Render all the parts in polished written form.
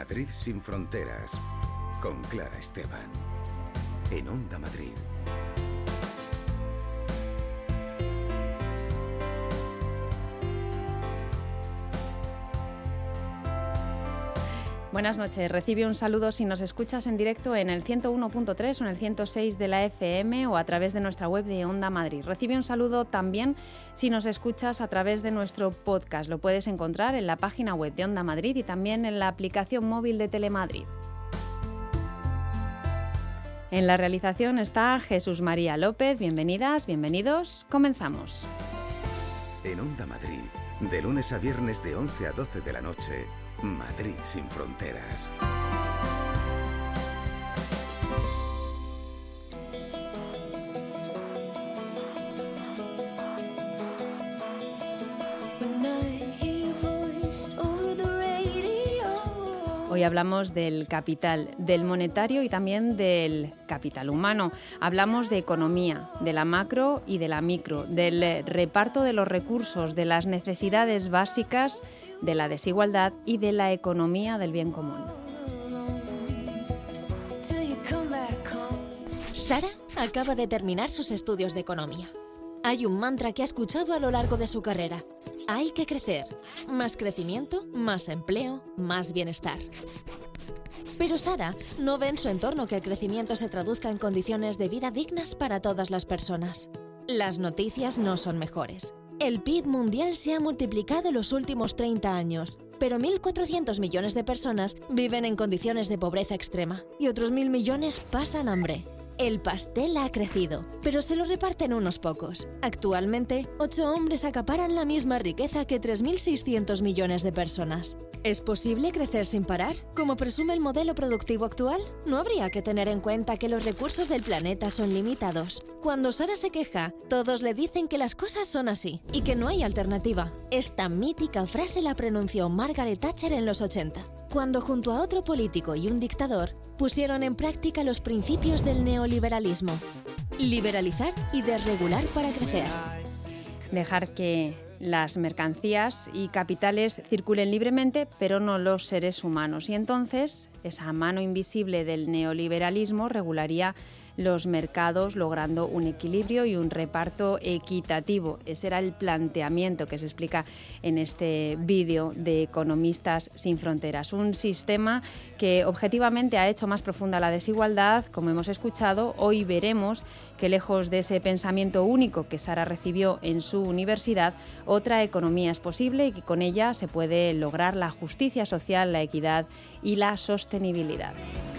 Madrid sin fronteras, con Clara Esteban, en Onda Madrid. Buenas noches. Recibe un saludo si nos escuchas en directo en el 101.3 o en el 106 de la FM o a través de nuestra web de Onda Madrid. Recibe un saludo también si nos escuchas a través de nuestro podcast. Lo puedes encontrar en la página web de Onda Madrid y también en la aplicación móvil de Telemadrid. En la realización está Jesús María López. Bienvenidas, bienvenidos. Comenzamos. En Onda Madrid, de lunes a viernes de 11 a 12 de la noche, Madrid sin fronteras. Hoy hablamos del capital, del monetario y también del capital humano. Hablamos de economía, de la macro y de la micro, del reparto de los recursos, de las necesidades básicas, de la desigualdad y de la economía del bien común. Sara acaba de terminar sus estudios de economía. Hay un mantra que ha escuchado a lo largo de su carrera. Hay que crecer. Más crecimiento, más empleo, más bienestar. Pero Sara no ve en su entorno que el crecimiento se traduzca en condiciones de vida dignas para todas las personas. Las noticias no son mejores. El PIB mundial se ha multiplicado en los últimos 30 años, pero 1.400 millones de personas viven en condiciones de pobreza extrema y otros 1.000 millones pasan hambre. El pastel ha crecido, pero se lo reparten unos pocos. Actualmente, 8 hombres acaparan la misma riqueza que 3.600 millones de personas. ¿Es posible crecer sin parar, como presume el modelo productivo actual? ¿No habría que tener en cuenta que los recursos del planeta son limitados? Cuando Sara se queja, todos le dicen que las cosas son así y que no hay alternativa. Esta mítica frase la pronunció Margaret Thatcher en los 80. Cuando junto a otro político y un dictador pusieron en práctica los principios del neoliberalismo. Liberalizar y desregular para crecer. Dejar que las mercancías y capitales circulen libremente, pero no los seres humanos. Y entonces esa mano invisible del neoliberalismo regularía los mercados, logrando un equilibrio y un reparto equitativo. Ese era el planteamiento que se explica en este vídeo de Economistas sin Fronteras. Un sistema que objetivamente ha hecho más profunda la desigualdad, como hemos escuchado. Hoy veremos que lejos de ese pensamiento único que Sara recibió en su universidad, otra economía es posible y que con ella se puede lograr la justicia social, la equidad y la sostenibilidad.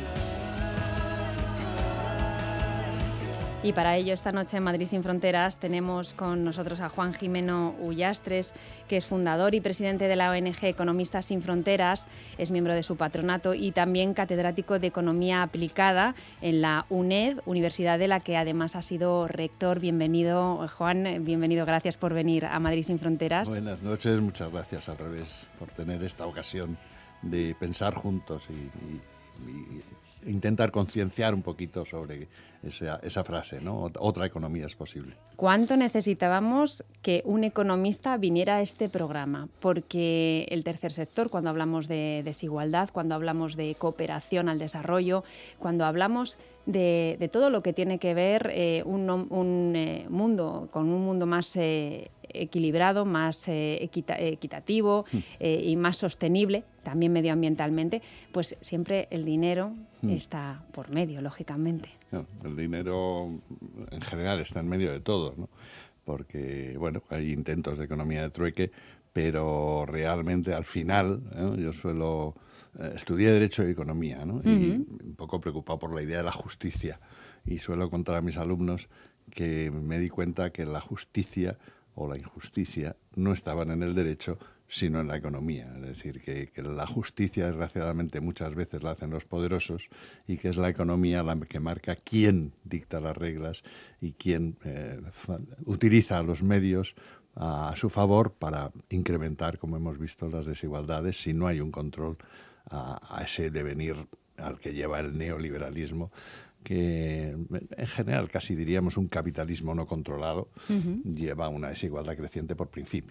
Y para ello, esta noche en Madrid sin Fronteras tenemos con nosotros a Juan Jimeno Ullastres, que es fundador y presidente de la ONG Economistas sin Fronteras, es miembro de su patronato y también catedrático de Economía Aplicada en la UNED, universidad de la que además ha sido rector. Bienvenido, Juan, bienvenido, gracias por venir a Madrid sin Fronteras. Buenas noches, muchas gracias al revés por tener esta ocasión de pensar juntos y intentar concienciar un poquito sobre esa frase, ¿no? Otra economía es posible. ¿Cuánto necesitábamos que un economista viniera a este programa? Porque el tercer sector, cuando hablamos de desigualdad, cuando hablamos de cooperación al desarrollo, cuando hablamos de todo lo que tiene que ver un mundo más equilibrado, más equitativo y más sostenible, también medioambientalmente, pues siempre el dinero está por medio, lógicamente. No, el dinero en general está en medio de todo, ¿no? Porque, bueno, hay intentos de economía de trueque, pero realmente al final, yo suelo... estudié Derecho y Economía, ¿no? Y un poco preocupado por la idea de la justicia. Y suelo contar a mis alumnos que me di cuenta que la justicia o la injusticia no estaban en el derecho, sino en la economía. Es decir, que la justicia, desgraciadamente, muchas veces la hacen los poderosos y que es la economía la que marca quién dicta las reglas y quién utiliza los medios a su favor para incrementar, como hemos visto, las desigualdades si no hay un control a ese devenir al que lleva el neoliberalismo, que en general casi diríamos un capitalismo no controlado, lleva a una desigualdad creciente por principio.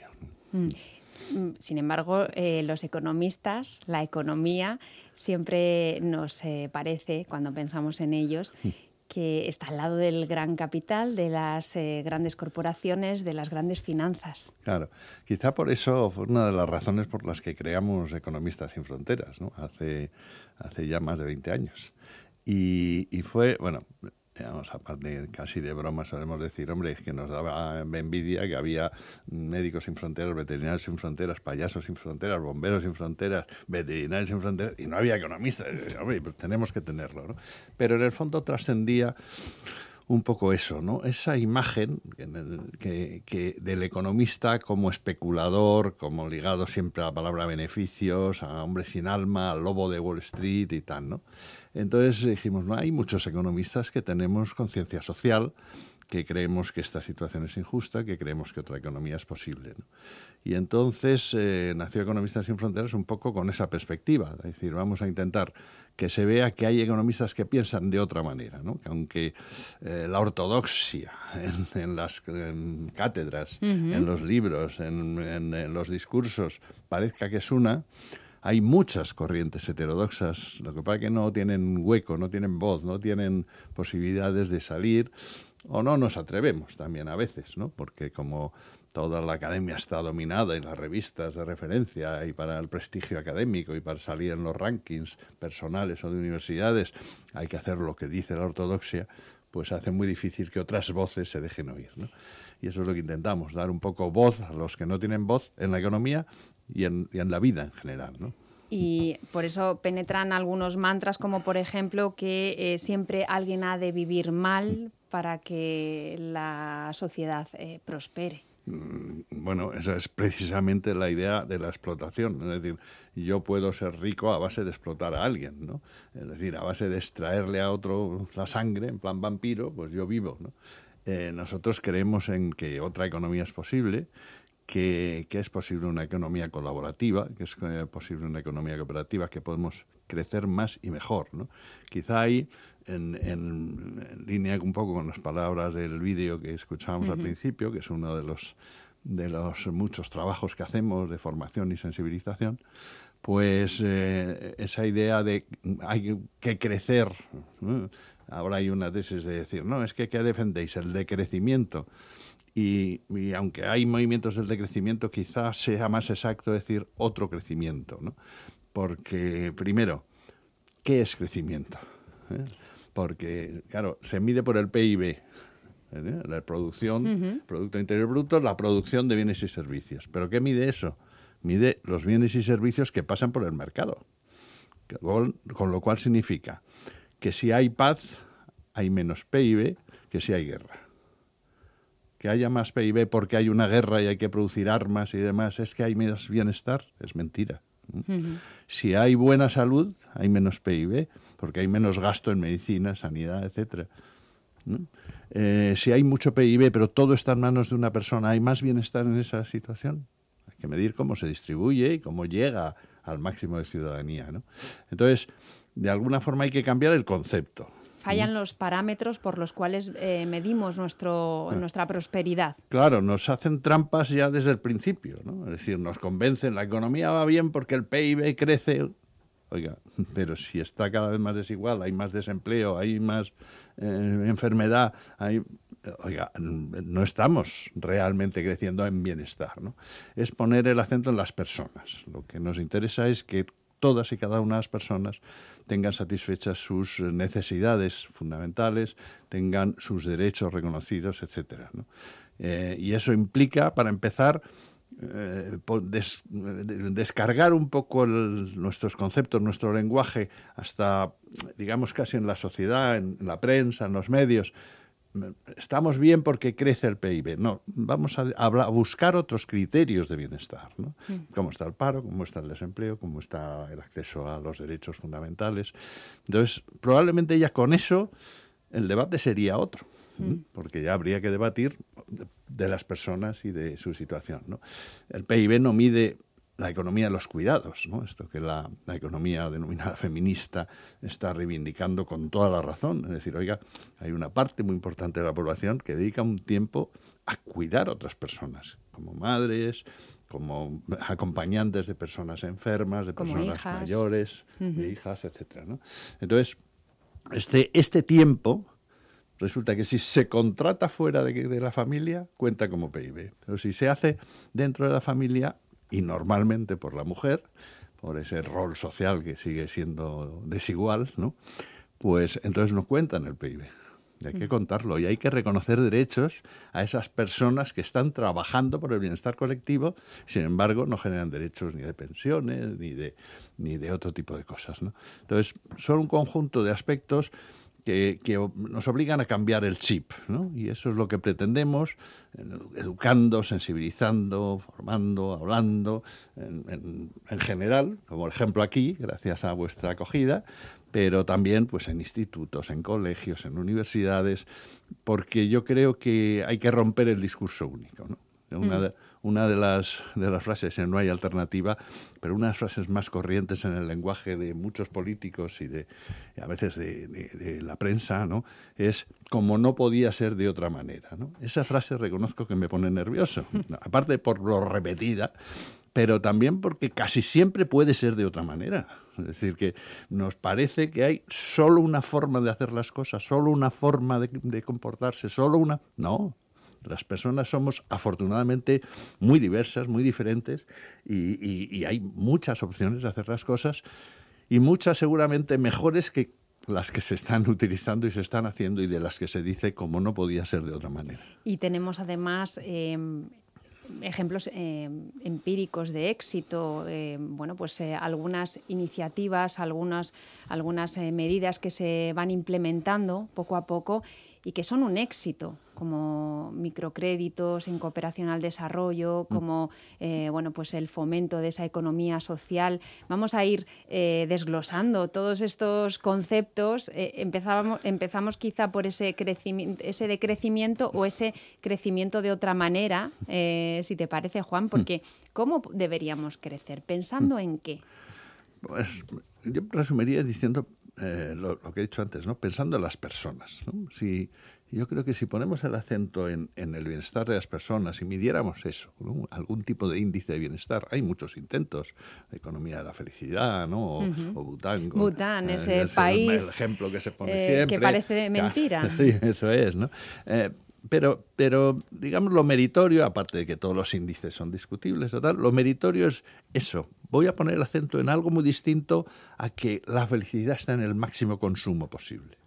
Sin embargo, los economistas, la economía, siempre nos parece, cuando pensamos en ellos, que está al lado del gran capital, de las grandes corporaciones, de las grandes finanzas. Claro, quizá por eso fue una de las razones por las que creamos Economistas sin Fronteras, ¿no? Hace ya más de 20 años. Y fue, bueno, digamos, aparte casi de broma solemos decir, hombre, es que nos daba envidia que había médicos sin fronteras, veterinarios sin fronteras, payasos sin fronteras, bomberos sin fronteras, veterinarios sin fronteras, y no había economistas. Hombre, pues tenemos que tenerlo, ¿no? Pero en el fondo trascendía un poco eso, ¿no? Esa imagen que del economista como especulador, como ligado siempre a la palabra beneficios, a hombre sin alma, al lobo de Wall Street y tal, ¿no? Entonces dijimos, no, hay muchos economistas que tenemos conciencia social, que creemos que esta situación es injusta, que creemos que otra economía es posible, ¿no? Y entonces nació Economistas sin Fronteras un poco con esa perspectiva, es decir, vamos a intentar que se vea que hay economistas que piensan de otra manera, ¿no? Que aunque la ortodoxia en las cátedras, en los libros, en los discursos, parezca que es una, hay muchas corrientes heterodoxas, lo que pasa es que no tienen hueco, no tienen voz, no tienen posibilidades de salir, o no nos atrevemos también a veces, ¿no? Porque como toda la academia está dominada y las revistas de referencia y para el prestigio académico y para salir en los rankings personales o de universidades hay que hacer lo que dice la ortodoxia, pues hace muy difícil que otras voces se dejen oír, ¿no? Y eso es lo que intentamos, dar un poco voz a los que no tienen voz en la economía y en la vida en general, ¿no? Y por eso penetran algunos mantras como, por ejemplo, que siempre alguien ha de vivir mal para que la sociedad prospere. Bueno, esa es precisamente la idea de la explotación. Es decir, yo puedo ser rico a base de explotar a alguien, ¿no? Es decir, a base de extraerle a otro la sangre, en plan vampiro, pues yo vivo, ¿no? Nosotros creemos en que otra economía es posible, que es posible una economía colaborativa, que es posible una economía cooperativa, que podemos crecer más y mejor, ¿no? Quizá ahí, en línea un poco con las palabras del vídeo que escuchábamos al principio, que es uno de los muchos trabajos que hacemos de formación y sensibilización, pues esa idea de hay que crecer, ¿no? Ahora hay una tesis de decir, no, es que ¿qué defendéis? El decrecimiento. Y aunque hay movimientos del decrecimiento, quizás sea más exacto decir otro crecimiento, ¿no? Porque, primero, ¿qué es crecimiento? Porque, claro, se mide por el PIB, la producción, Producto Interior Bruto, la producción de bienes y servicios. ¿Pero qué mide eso? Mide los bienes y servicios que pasan por el mercado. Con lo cual significa que si hay paz, hay menos PIB que si hay guerra. Que haya más PIB porque hay una guerra y hay que producir armas y demás, ¿es que hay menos bienestar? Es mentira. Si hay buena salud, hay menos PIB porque hay menos gasto en medicina, sanidad, etcétera. Si hay mucho PIB pero todo está en manos de una persona, ¿hay más bienestar en esa situación? Hay que medir cómo se distribuye y cómo llega al máximo de ciudadanía, ¿no? Entonces, de alguna forma hay que cambiar el concepto. Fallan los parámetros por los cuales medimos nuestra prosperidad. Claro, nos hacen trampas ya desde el principio, ¿no? Es decir, nos convencen, la economía va bien porque el PIB crece. Oiga, pero si está cada vez más desigual, hay más desempleo, hay más enfermedad, oiga, no estamos realmente creciendo en bienestar, ¿no? Es poner el acento en las personas. Lo que nos interesa es que todas y cada una de las personas tengan satisfechas sus necesidades fundamentales, tengan sus derechos reconocidos, etcétera, ¿no? Y eso implica, para empezar, descargar un poco nuestros conceptos, nuestro lenguaje, hasta, digamos, casi en la sociedad, en la prensa, en los medios. Estamos bien porque crece el PIB. No, vamos a buscar otros criterios de bienestar, ¿no? Cómo está el paro, cómo está el desempleo, cómo está el acceso a los derechos fundamentales. Entonces, probablemente ya con eso el debate sería otro, porque ya habría que debatir de las personas y de su situación, ¿no? El PIB no mide la economía de los cuidados, ¿no? Esto que la economía denominada feminista está reivindicando con toda la razón. Es decir, oiga, hay una parte muy importante de la población que dedica un tiempo a cuidar a otras personas, como madres, como acompañantes de personas enfermas, de como personas hijas mayores, de hijas, etcétera, ¿no? Entonces, este tiempo resulta que si se contrata fuera de la familia, cuenta como PIB. Pero si se hace dentro de la familia, y normalmente por la mujer, por ese rol social que sigue siendo desigual, ¿no? Pues entonces no cuenta en el PIB. Y hay que contarlo y hay que reconocer derechos a esas personas que están trabajando por el bienestar colectivo, sin embargo no generan derechos ni de pensiones ni de otro tipo de cosas, ¿no? Entonces son un conjunto de aspectos que nos obligan a cambiar el chip, ¿no? Y eso es lo que pretendemos, educando, sensibilizando, formando, hablando, en general, como ejemplo aquí, gracias a vuestra acogida, pero también pues en institutos, en colegios, en universidades, porque yo creo que hay que romper el discurso único, ¿no? Una de las frases, no hay alternativa, pero una de las frases más corrientes en el lenguaje de muchos políticos y a veces de la prensa, ¿no? Es como no podía ser de otra manera, ¿no? Esa frase reconozco que me pone nervioso, aparte por lo repetida, pero también porque casi siempre puede ser de otra manera. Es decir, que nos parece que hay solo una forma de hacer las cosas, solo una forma de comportarse, solo una... No. Las personas somos afortunadamente muy diversas, muy diferentes y hay muchas opciones de hacer las cosas y muchas seguramente mejores que las que se están utilizando y se están haciendo y de las que se dice como no podía ser de otra manera. Y tenemos además ejemplos empíricos de éxito, algunas iniciativas, algunas medidas que se van implementando poco a poco y que son un éxito, como microcréditos en cooperación al desarrollo, como el fomento de esa economía social. Vamos a ir desglosando todos estos conceptos. Empezamos quizá por ese decrecimiento o ese crecimiento de otra manera, si te parece, Juan, porque ¿cómo deberíamos crecer? ¿Pensando en qué? Pues yo resumiría diciendo lo que he dicho antes, ¿no? Pensando en las personas, ¿no? Yo creo que si ponemos el acento en el bienestar de las personas y midiéramos eso, ¿no? Algún tipo de índice de bienestar, hay muchos intentos, la economía de la felicidad, ¿no? O Bután. Bután, ese país el ejemplo que se pone siempre. Que parece mentira. Sí, eso es, ¿no? Pero, digamos, lo meritorio, aparte de que todos los índices son discutibles, lo meritorio es eso. Voy a poner el acento en algo muy distinto a que la felicidad está en el máximo consumo posible.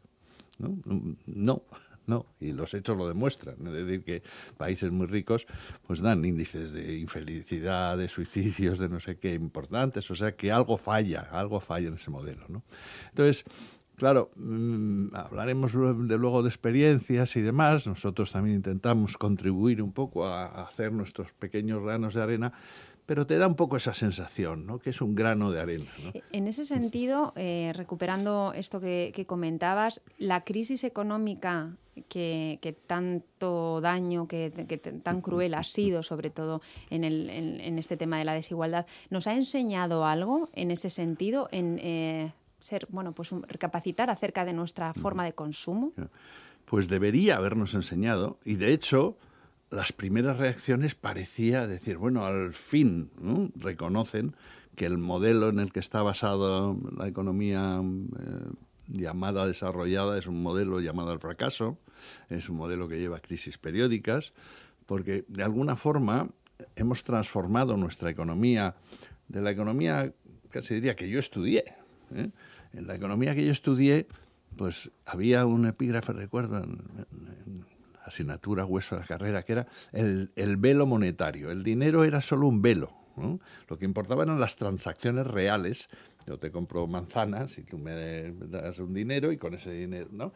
No, y los hechos lo demuestran. Es decir, que países muy ricos pues dan índices de infelicidad, de suicidios, de no sé qué importantes, o sea que algo falla en ese modelo, ¿no? Entonces, claro, hablaremos luego de experiencias y demás. Nosotros también intentamos contribuir un poco a hacer nuestros pequeños granos de arena, pero te da un poco esa sensación, ¿no? Que es un grano de arena, ¿no? En ese sentido, recuperando esto que comentabas, la crisis económica que tanto daño, que tan cruel ha sido, sobre todo en este tema de la desigualdad, ¿nos ha enseñado algo en ese sentido, en recapacitar acerca de nuestra forma de consumo? Pues debería habernos enseñado, y de hecho las primeras reacciones parecía decir, bueno, al fin, ¿no? Reconocen que el modelo en el que está basado la economía llamada desarrollada es un modelo llamado al fracaso, es un modelo que lleva crisis periódicas, porque de alguna forma hemos transformado nuestra economía, de la economía casi diría que yo estudié, ¿eh? En la economía que yo estudié, pues había un epígrafe, recuerdo, en asignatura hueso de la carrera, que era el velo monetario. El dinero era solo un velo, ¿no? Lo que importaba eran las transacciones reales. Yo te compro manzanas y tú me das un dinero y con ese dinero, ¿no?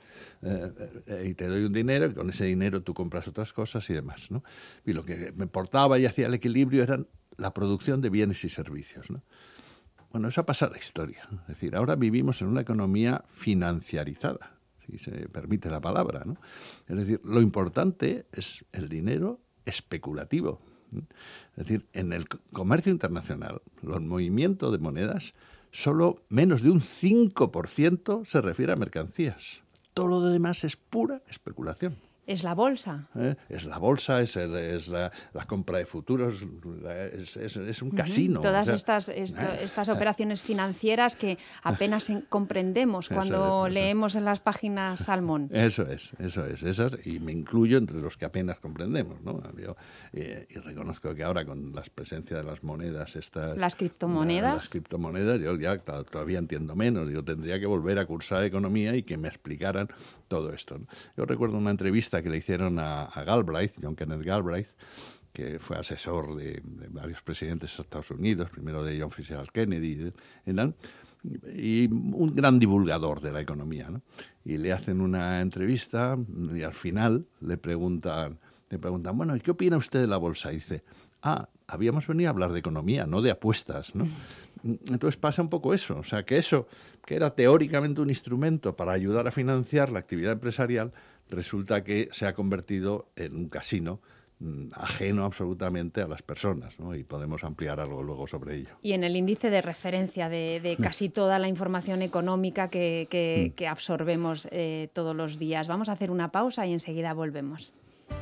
Y te doy un dinero y con ese dinero tú compras otras cosas y demás, ¿no? Y lo que me importaba y hacía el equilibrio era la producción de bienes y servicios, ¿no? Bueno, eso ha pasado a la historia. Es decir, ahora vivimos en una economía financiarizada, si se permite la palabra, ¿no? Es decir, lo importante es el dinero especulativo. Es decir, en el comercio internacional, los movimientos de monedas, solo menos de un 5% se refiere a mercancías. Todo lo demás es pura especulación. ¿Es la bolsa? Es la bolsa, es la compra de futuros, es un casino. Todas estas operaciones financieras que apenas comprendemos cuando leemos en las páginas Salmón. Eso es, esas, y me incluyo entre los que apenas comprendemos, ¿no? Y reconozco que ahora con la presencia de las monedas estas... ¿Las criptomonedas? Las criptomonedas, yo ya todavía entiendo menos. Yo tendría que volver a cursar economía y que me explicaran todo esto, ¿no? Yo recuerdo una entrevista que le hicieron a Galbraith, John Kenneth Galbraith, que fue asesor de varios presidentes de Estados Unidos, primero de John Fitzgerald Kennedy, y un gran divulgador de la economía, ¿no? Y le hacen una entrevista y al final le preguntan, bueno, ¿y qué opina usted de la bolsa? Y dice, habíamos venido a hablar de economía, no de apuestas, ¿no? Entonces pasa un poco eso, o sea, que eso, que era teóricamente un instrumento para ayudar a financiar la actividad empresarial, resulta que se ha convertido en un casino ajeno absolutamente a las personas, ¿no? Y podemos ampliar algo luego sobre ello. Y en el índice de referencia de casi toda la información económica que absorbemos todos los días. Vamos a hacer una pausa y enseguida volvemos.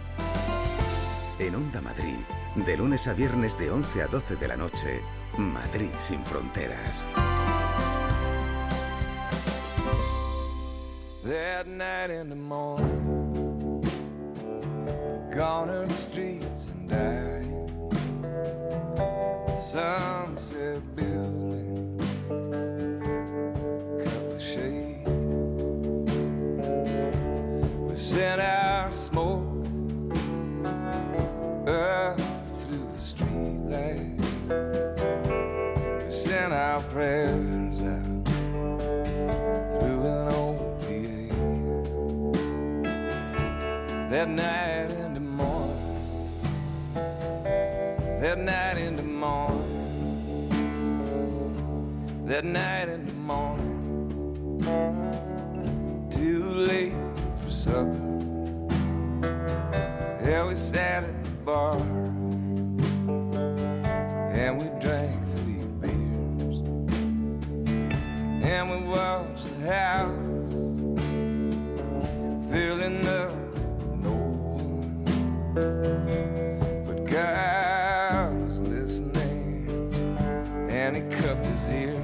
En Onda Madrid, de lunes a viernes de 11 a 12 de la noche, Madrid sin fronteras. That night in the morning, the cornered streets and dying, sunset building, cup of shade. We sent our smoke up through the street lights. We sent our prayers out through an old that night in the morning, that night in the morning, that night in the morning, too late for supper. Yeah, we sat at the bar and we drank 3 beers and we watched the house filling up. But God was listening, and He cupped His ear.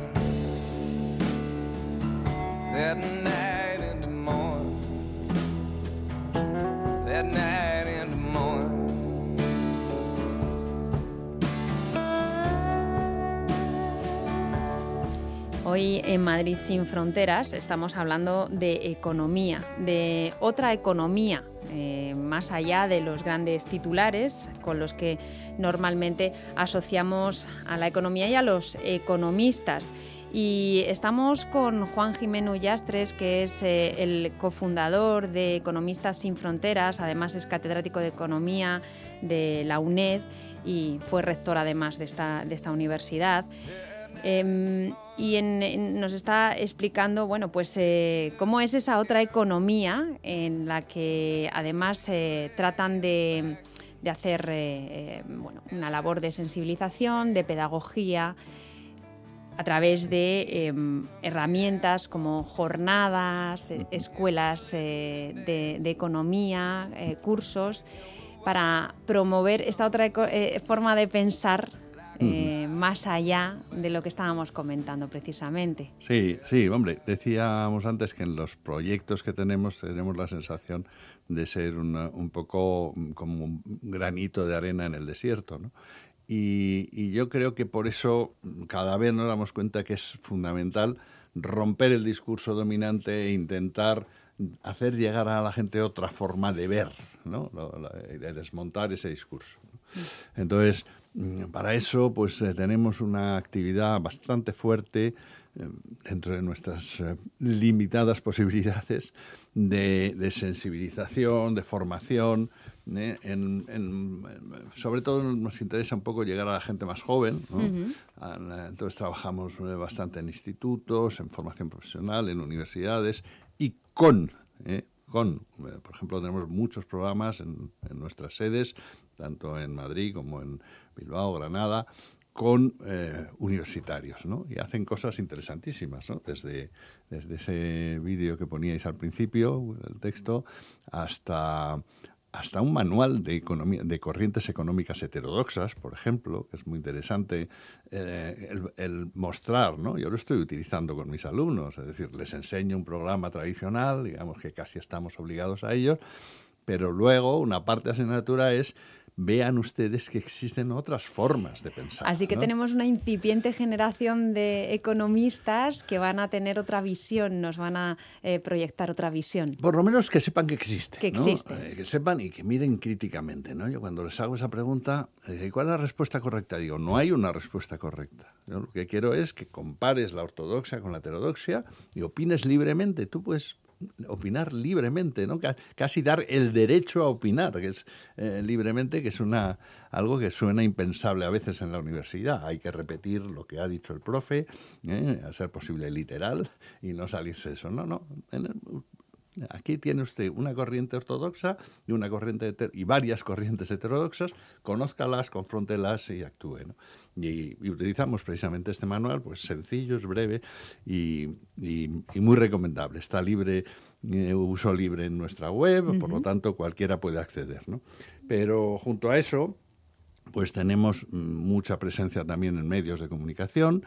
That night in the morning, that night in the morning. Hoy en Madrid sin fronteras estamos hablando de economía, de otra economía, más allá de los grandes titulares con los que normalmente asociamos a la economía y a los economistas. Y estamos con Juan Jimeno Ullastres, que es el cofundador de Economistas Sin Fronteras, además es catedrático de Economía de la UNED y fue rector además de esta universidad. Y nos está explicando, bueno, pues cómo es esa otra economía en la que además tratan de hacer una labor de sensibilización, de pedagogía, a través de herramientas como jornadas, escuelas de economía, cursos, para promover esta otra forma de pensar más allá de lo que estábamos comentando precisamente. Sí, hombre, decíamos antes que en los proyectos que tenemos la sensación de ser un poco como un granito de arena en el desierto, ¿no? Y yo creo que por eso cada vez nos damos cuenta que es fundamental romper el discurso dominante e intentar hacer llegar a la gente otra forma de ver, ¿no? De desmontar ese discurso, ¿no? Entonces, para eso pues tenemos una actividad bastante fuerte dentro de nuestras limitadas posibilidades de sensibilización, de formación. Sobre todo nos interesa un poco llegar a la gente más joven, ¿no? Entonces trabajamos bastante en institutos, en formación profesional, en universidades y por ejemplo, tenemos muchos programas en nuestras sedes, tanto en Madrid como en Bilbao, Granada, con universitarios, ¿no? Y hacen cosas interesantísimas, ¿no? Desde ese vídeo que poníais al principio, el texto, hasta un manual de economía, de corrientes económicas heterodoxas, por ejemplo, que es muy interesante el mostrar, ¿no? Yo lo estoy utilizando con mis alumnos, es decir, les enseño un programa tradicional, digamos que casi estamos obligados a ellos, pero luego una parte de asignatura es: vean ustedes que existen otras formas de pensar. Así que ¿no? tenemos una incipiente generación de economistas que van a tener otra visión, nos van a proyectar otra visión. Por lo menos que sepan que existe. Que ¿no? existe. Que sepan y que miren críticamente, ¿no? Yo cuando les hago esa pregunta, ¿cuál es la respuesta correcta? Digo, no hay una respuesta correcta. Yo lo que quiero es que compares la ortodoxia con la heterodoxia y opines libremente. Tú puedes opinar libremente, ¿no? Casi dar el derecho a opinar, que es libremente, que es algo que suena impensable a veces en la universidad. Hay que repetir lo que ha dicho el profe, a ser posible literal, y no salirse eso. No. Aquí tiene usted una corriente ortodoxa y una corriente y varias corrientes heterodoxas, conózcalas, confróntelas y actúe, ¿no? Y utilizamos precisamente este manual, pues sencillo, es breve y muy recomendable. Está libre, uso libre en nuestra web, por lo tanto cualquiera puede acceder, ¿no? Pero junto a eso, pues tenemos mucha presencia también en medios de comunicación,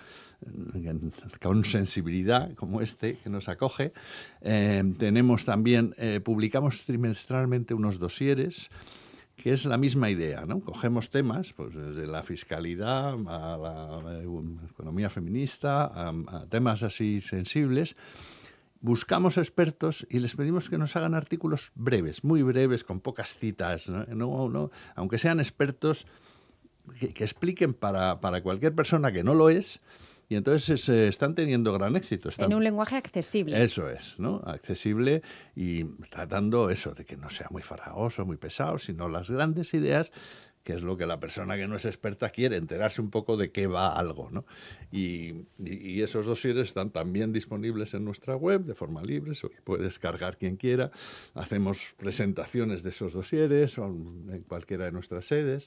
con sensibilidad como este que nos acoge. Tenemos también, publicamos trimestralmente unos dosieres, que es la misma idea, ¿no? Cogemos temas, pues desde la fiscalidad a la economía feminista, a temas así sensibles. Buscamos expertos y les pedimos que nos hagan artículos breves, muy breves, con pocas citas, ¿no? Aunque sean expertos que expliquen para cualquier persona que no lo es, y entonces están teniendo gran éxito. En un lenguaje accesible. Eso es, ¿no? Accesible y tratando eso, de que no sea muy farragoso, muy pesado, sino las grandes ideas, que es lo que la persona que no es experta quiere, enterarse un poco de qué va algo, ¿no? Y esos dosieres están también disponibles en nuestra web de forma libre, se los puede descargar quien quiera. Hacemos presentaciones de esos dosieres en cualquiera de nuestras sedes.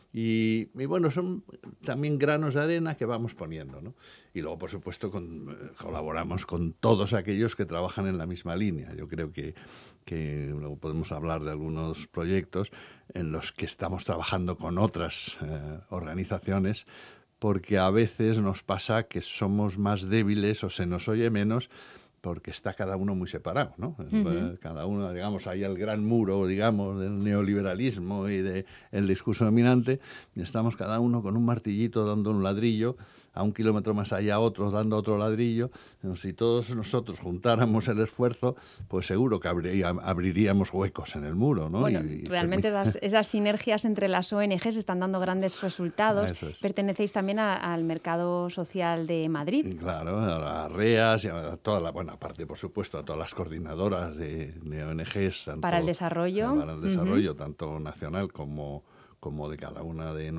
Y bueno, son también granos de arena que vamos poniendo, ¿no? Y luego, por supuesto, colaboramos con todos aquellos que trabajan en la misma línea. Yo creo que luego podemos hablar de algunos proyectos en los que estamos trabajando con otras organizaciones, porque a veces nos pasa que somos más débiles o se nos oye menos porque está cada uno muy separado, ¿no? Uh-huh. Cada uno, digamos, hay el gran muro, digamos, del neoliberalismo y del discurso dominante, y estamos cada uno con un martillito dando un ladrillo, a 1 kilómetro más allá otro dando otro ladrillo. Si todos nosotros juntáramos el esfuerzo, pues seguro que abriríamos huecos en el muro, ¿no? Bueno, realmente esas sinergias entre las ONGs están dando grandes resultados. Eso es. Pertenecéis también al mercado social de Madrid. Claro, a las REAS y a toda la, bueno, aparte, por supuesto, a todas las coordinadoras de ONGs. Tanto, para el desarrollo. Para el desarrollo, uh-huh, tanto nacional como de cada una de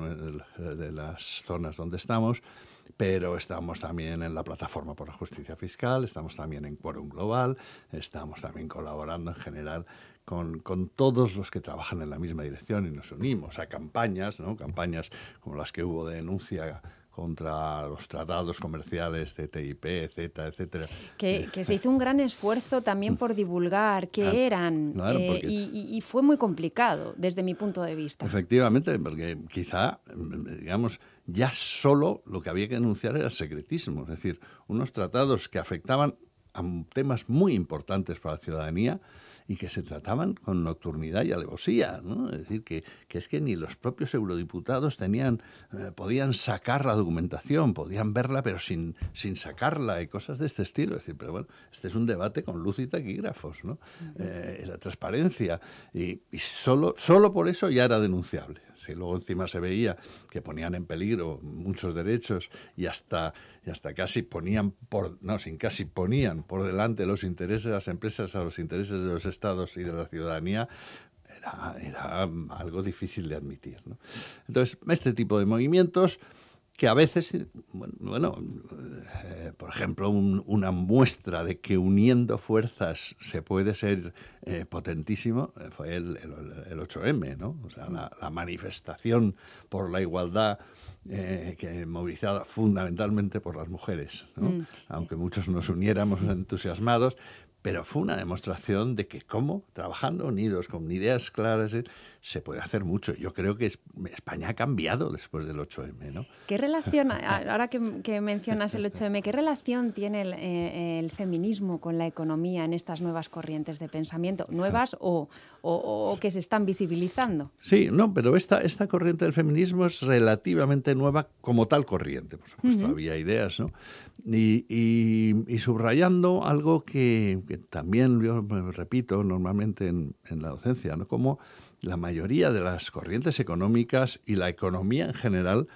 las zonas donde estamos. Pero estamos también en la Plataforma por la Justicia Fiscal, estamos también en Quórum Global, estamos también colaborando en general con todos los que trabajan en la misma dirección, y nos unimos a campañas, ¿no? Campañas como las que hubo de denuncia contra los tratados comerciales de TIP, CETA, etcétera. Que se hizo un gran esfuerzo también por divulgar qué eran, claro, y fue muy complicado desde mi punto de vista. Efectivamente, porque quizá, digamos, ya solo lo que había que denunciar era el secretismo, es decir, unos tratados que afectaban a temas muy importantes para la ciudadanía y que se trataban con nocturnidad y alevosía, ¿no? Es decir, que es que ni los propios eurodiputados podían sacar la documentación, podían verla, pero sin sacarla, y cosas de este estilo. Es decir, pero bueno, este es un debate con luz y taquígrafos, ¿no? La transparencia, y solo por eso ya era denunciable. Si luego encima se veía que ponían en peligro muchos derechos y hasta casi ponían ponían por delante los intereses de las empresas a los intereses de los estados y de la ciudadanía, era algo difícil de admitir, ¿no? Entonces, este tipo de movimientos que a veces, por ejemplo, una muestra de que uniendo fuerzas se puede ser potentísimo fue el 8M, ¿no? O sea, la manifestación por la igualdad que movilizada fundamentalmente por las mujeres, ¿no? Aunque muchos nos uniéramos entusiasmados, pero fue una demostración de que trabajando unidos, con ideas claras, se puede hacer mucho. Yo creo que España ha cambiado después del 8M, ¿no? ¿Qué relación, ahora que mencionas el 8M, qué relación tiene el feminismo con la economía en estas nuevas corrientes de pensamiento? ¿Nuevas o que se están visibilizando? Sí, no, pero esta corriente del feminismo es relativamente nueva como tal corriente, por supuesto. Había ideas, ¿no? Y subrayando algo que también yo me repito normalmente en la docencia, ¿no? Como la mayoría de las corrientes económicas y la economía en general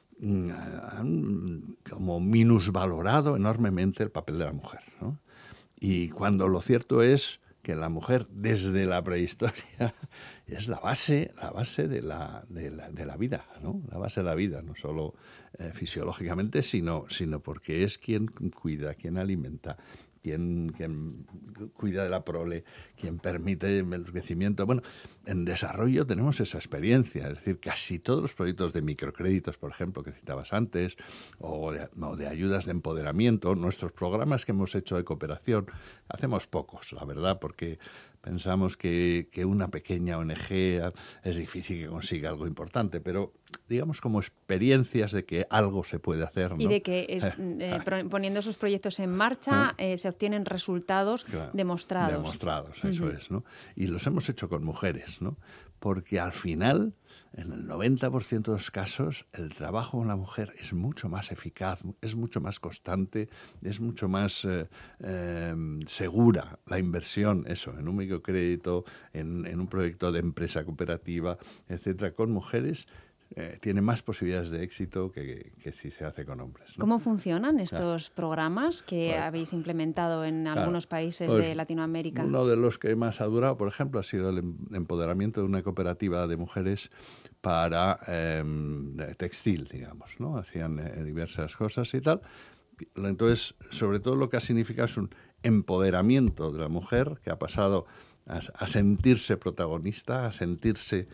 han como minusvalorado enormemente el papel de la mujer, ¿no? Y cuando lo cierto es que la mujer desde la prehistoria es la base de la vida, ¿no? La base de la vida, no solo fisiológicamente, sino porque es quien cuida, quien alimenta, quien cuida de la prole, quien permite el crecimiento. Bueno, en desarrollo tenemos esa experiencia, es decir, casi todos los proyectos de microcréditos, por ejemplo, que citabas antes, o de ayudas de empoderamiento, nuestros programas que hemos hecho de cooperación, hacemos pocos, la verdad, porque pensamos que una pequeña ONG es difícil que consiga algo importante, pero digamos como experiencias de que algo se puede hacer, ¿no? Y de que poniendo esos proyectos en marcha se obtienen resultados demostrados. Demostrados, eso es, ¿no? Y los hemos hecho con mujeres, ¿no? Porque al final, en el 90% de los casos, el trabajo con la mujer es mucho más eficaz, es mucho más constante, es mucho más segura la inversión, en un microcrédito, en un proyecto de empresa cooperativa, etcétera, con mujeres. Tiene más posibilidades de éxito que si se hace con hombres, ¿no? ¿Cómo funcionan estos programas que habéis implementado en algunos países de Latinoamérica? Uno de los que más ha durado, por ejemplo, ha sido el empoderamiento de una cooperativa de mujeres para textil, digamos, ¿no? Hacían diversas cosas y tal. Entonces, sobre todo lo que ha significado es un empoderamiento de la mujer que ha pasado a sentirse protagonista, a sentirse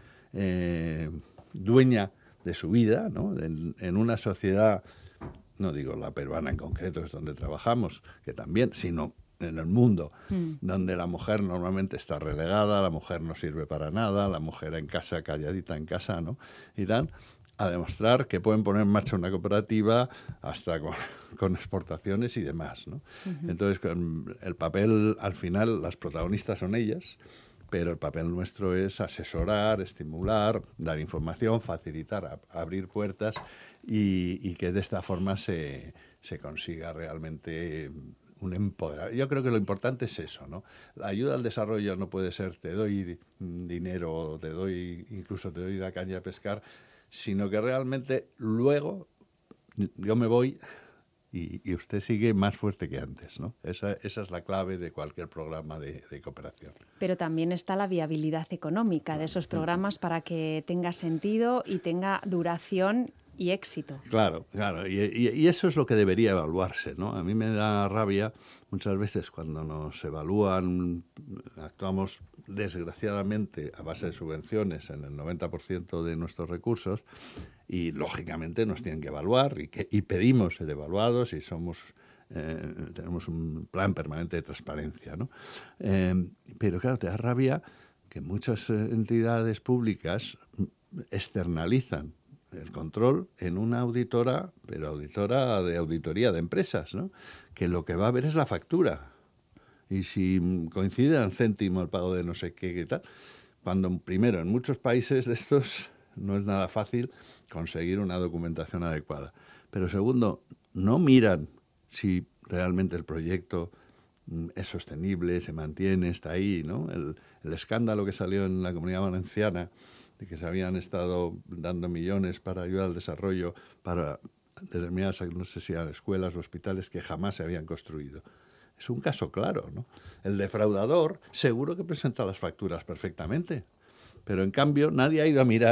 dueña de su vida, ¿no? En una sociedad, no digo la peruana en concreto, es donde trabajamos, que también, sino en el mundo, donde la mujer normalmente está relegada, la mujer no sirve para nada, la mujer en casa, calladita en casa, ¿no? Y dan a demostrar que pueden poner en marcha una cooperativa hasta con exportaciones y demás, ¿no? Entonces, con el papel, al final, las protagonistas son ellas, pero el papel nuestro es asesorar, estimular, dar información, facilitar, abrir puertas y que de esta forma se consiga realmente un empoderamiento. Yo creo que lo importante es eso, ¿no? La ayuda al desarrollo no puede ser te doy dinero, incluso te doy la caña de pescar, sino que realmente luego yo me voy y usted sigue más fuerte que antes, ¿no? Esa es la clave de cualquier programa de cooperación. Pero también está la viabilidad económica de esos programas para que tenga sentido y tenga duración y éxito. Claro. Y eso es lo que debería evaluarse, ¿no? A mí me da rabia muchas veces cuando nos evalúan, actuamos desgraciadamente a base de subvenciones en el 90% de nuestros recursos y lógicamente nos tienen que evaluar y pedimos ser evaluados y tenemos un plan permanente de transparencia, ¿no? Pero claro, te da rabia que muchas entidades públicas externalizan el control en una auditora, pero auditora de auditoría de empresas, ¿no? Que lo que va a ver es la factura. Y si coincide en céntimo el pago de no sé qué y tal, cuando primero en muchos países de estos no es nada fácil conseguir una documentación adecuada. Pero segundo, no miran si realmente el proyecto es sostenible, se mantiene, está ahí, ¿no? El escándalo que salió en la Comunidad Valenciana de que se habían estado dando millones para ayuda al desarrollo para determinadas, no sé si eran escuelas o hospitales que jamás se habían construido. Es un caso claro, ¿no? El defraudador seguro que presenta las facturas perfectamente, pero en cambio nadie ha ido a mirar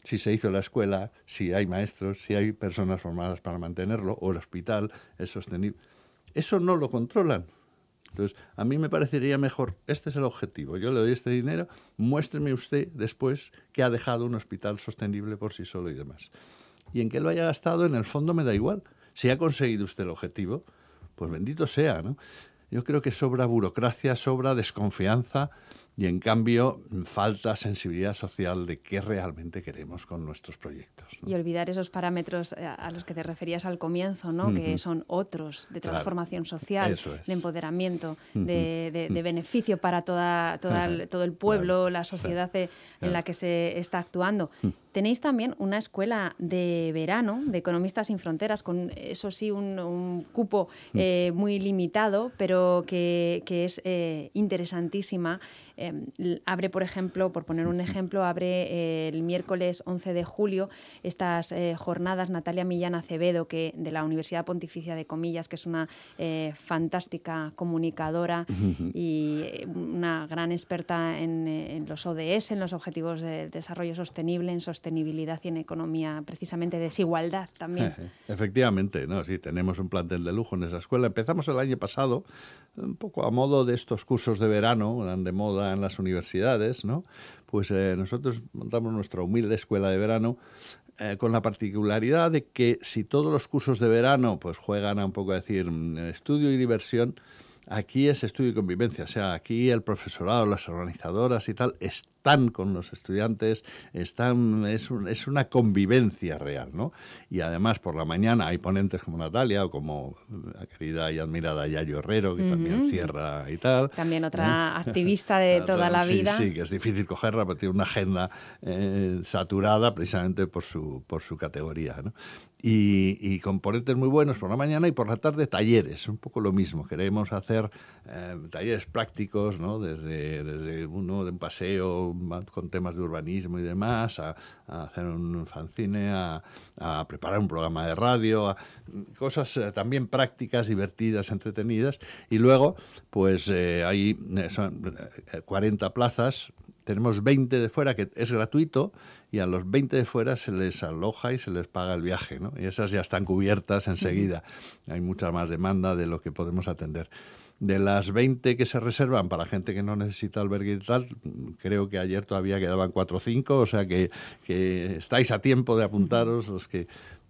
si se hizo la escuela, si hay maestros, si hay personas formadas para mantenerlo, o el hospital es sostenible. Eso no lo controlan. Entonces, a mí me parecería mejor, este es el objetivo, yo le doy este dinero, muéstreme usted después que ha dejado un hospital sostenible por sí solo y demás. Y en que lo haya gastado, en el fondo me da igual. Si ha conseguido usted el objetivo, pues bendito sea, ¿no? Yo creo que sobra burocracia, sobra desconfianza y, en cambio, falta sensibilidad social de qué realmente queremos con nuestros proyectos, ¿no? Y olvidar esos parámetros a los que te referías al comienzo, ¿no? Que son otros, de transformación social, de empoderamiento, de beneficio para todo el pueblo, la sociedad en la que se está actuando. Tenéis también una escuela de verano de Economistas Sin Fronteras, con eso sí un cupo muy limitado, pero que es interesantísima. Abre, por ejemplo, por poner un ejemplo, abre el miércoles 11 de julio estas jornadas Natalia Millán Acevedo, de la Universidad Pontificia de Comillas, que es una fantástica comunicadora y una gran experta en los ODS, en los Objetivos de Desarrollo Sostenible, en sostenibilidad y en economía, precisamente desigualdad también. Efectivamente, ¿no? Sí, tenemos un plantel de lujo en esa escuela. Empezamos el año pasado un poco a modo de estos cursos de verano, eran de moda en las universidades, ¿no? Pues nosotros montamos nuestra humilde escuela de verano con la particularidad de que si todos los cursos de verano pues juegan a un poco a decir estudio y diversión, aquí es estudio y convivencia. O sea, aquí el profesorado, las organizadoras y tal están con los estudiantes, es una convivencia real, ¿no? Y además por la mañana hay ponentes como Natalia o como la querida y admirada Yayo Herrero, que también cierra y tal. También otra activista de toda la vida. Sí, que es difícil cogerla, pero tiene una agenda saturada precisamente por su categoría, ¿no? Y con ponentes muy buenos por la mañana y por la tarde talleres, un poco lo mismo. Queremos hacer talleres prácticos, ¿no? Desde uno de un paseo con temas de urbanismo y demás, a hacer un fanzine, a preparar un programa de radio, cosas también prácticas, divertidas, entretenidas. Y luego, pues hay son 40 plazas. Tenemos 20 de fuera, que es gratuito, y a los 20 de fuera se les aloja y se les paga el viaje, ¿no? Y esas ya están cubiertas enseguida. Hay mucha más demanda de lo que podemos atender. De las 20 que se reservan para gente que no necesita albergue y tal, creo que ayer todavía quedaban 4 o 5, o sea que estáis a tiempo de apuntaros los que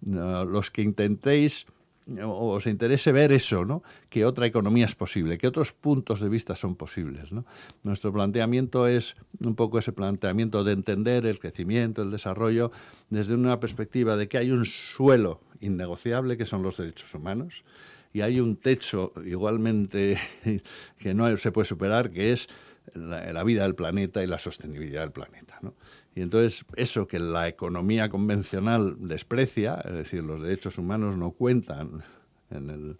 intentéis o os interese ver eso, ¿no? Que otra economía es posible, que otros puntos de vista son posibles, ¿no? Nuestro planteamiento es un poco ese planteamiento de entender el crecimiento, el desarrollo, desde una perspectiva de que hay un suelo innegociable, que son los derechos humanos, y hay un techo igualmente que no se puede superar, que es la vida del planeta y la sostenibilidad del planeta, ¿no? Y entonces eso que la economía convencional desprecia, es decir, los derechos humanos no cuentan en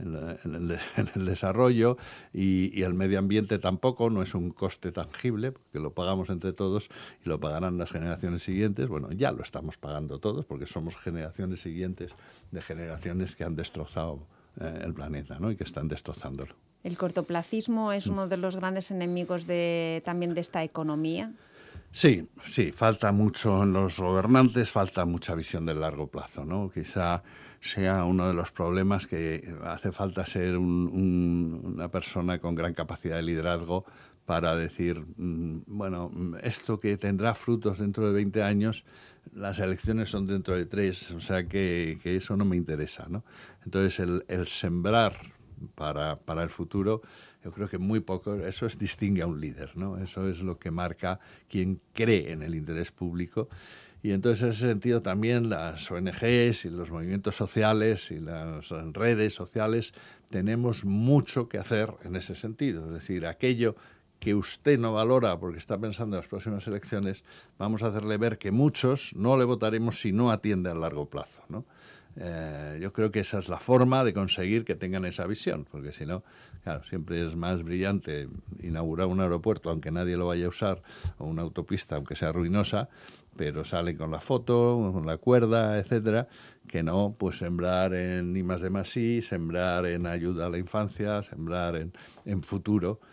el desarrollo y el medio ambiente tampoco, no es un coste tangible, porque lo pagamos entre todos y lo pagarán las generaciones siguientes. Bueno, ya lo estamos pagando todos, porque somos generaciones siguientes de generaciones que han destrozado el planeta, ¿no? Y que están destrozándolo. ¿El cortoplacismo es uno de los grandes enemigos también de esta economía? Sí, falta mucho en los gobernantes, falta mucha visión del largo plazo, ¿no? Quizá sea uno de los problemas que hace falta ser una persona con gran capacidad de liderazgo para decir, bueno, esto que tendrá frutos dentro de 20 años, las elecciones son dentro de 3, o sea que eso no me interesa, ¿no? Entonces el sembrar para el futuro, yo creo que muy poco, eso distingue a un líder, ¿no? Eso es lo que marca quien cree en el interés público. Y entonces en ese sentido también las ONGs y los movimientos sociales y las redes sociales tenemos mucho que hacer en ese sentido. Es decir, aquello que usted no valora porque está pensando en las próximas elecciones, vamos a hacerle ver que muchos no le votaremos si no atiende a largo plazo, ¿no? Yo creo que esa es la forma de conseguir que tengan esa visión, porque si no, claro, siempre es más brillante inaugurar un aeropuerto, aunque nadie lo vaya a usar, o una autopista, aunque sea ruinosa, pero salen con la foto, con la cuerda, etcétera, que no, pues sembrar en I+D+I, sembrar en ayuda a la infancia, sembrar en futuro,